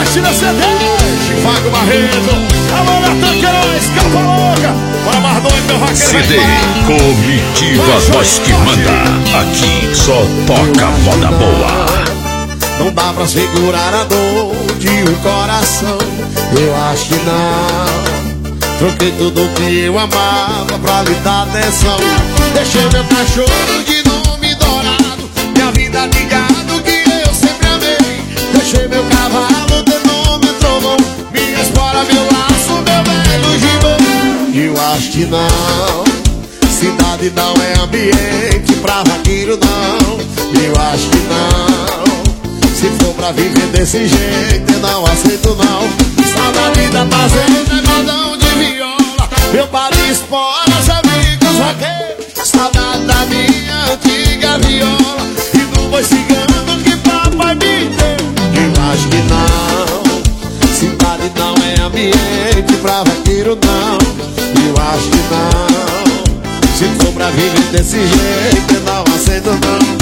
Platina CD, Chivago Barreto, alô Natan Queiroz, Capa Louca, bora mais doido, meu vaqueiro. CD Comitiva Voz que Manda, aqui só toca moda boa. Não dá pra segurar a dor de um coração, eu acho que não. Troquei tudo que eu amava pra lhe dar atenção. Deixei meu cachorro de nome dourado, minha vida de gado que eu sempre amei. Deixei meu cavalo de nome trovão, minha espora, meu laço, meu velho gibão. Eu acho que não, cidade não é ambiente pra vaqueiro não. Eu acho que não, se for pra viver desse jeito eu não aceito não. Saudade da fazenda é modão de viola, meu bar de esporas, amigos vaqueiros. Saudade da minha antiga viola e do boi cigano que papai me deu. Eu acho que não, cidade não é ambiente pra vaqueiro não. Eu acho que não, se for pra viver desse jeito eu não aceito não.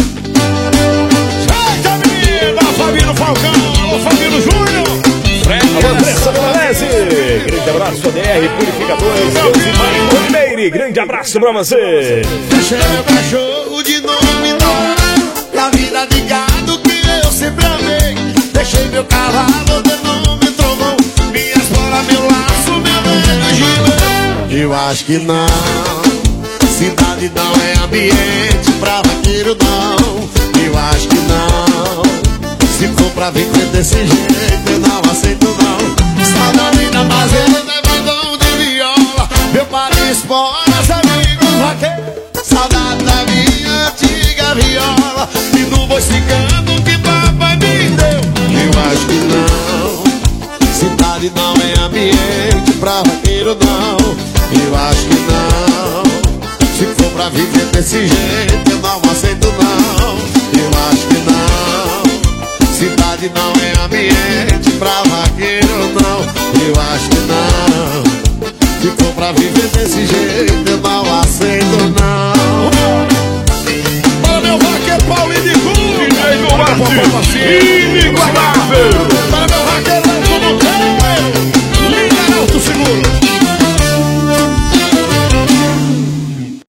Fabinho Falcão, alô Fabinho Júnior, alô Andressa Donalese, grande abraço da DR Purificadores, Deus e Mãe Olimeire, grande abraço pra você. Deixei meu cachorro de nome dourado, e a vida de gado que eu sempre amei. Deixei meu cavalo de nome trovão, minha espora, meu laço, meu velho gibão. Eu acho que não, cidade não é ambiente pra vaqueiro não. Eu acho que não, se for pra viver desse jeito eu não aceito não. Saudade da fazenda é bandão de viola, meu pai de esporas, amigos vaqueiros. Saudade da minha antiga viola e do boi cigano que papai me deu. Eu acho que não, cidade não é ambiente pra vaqueiro não. Eu acho que não, se for pra viver desse jeito eu não aceito não. Eu acho que não, cidade não é ambiente pra vaqueiro não. Eu acho que não, se for pra viver desse jeito eu não aceito não. Olha meu vaqueiro Paulinho de Cuba, DJ do Marte, inigualável.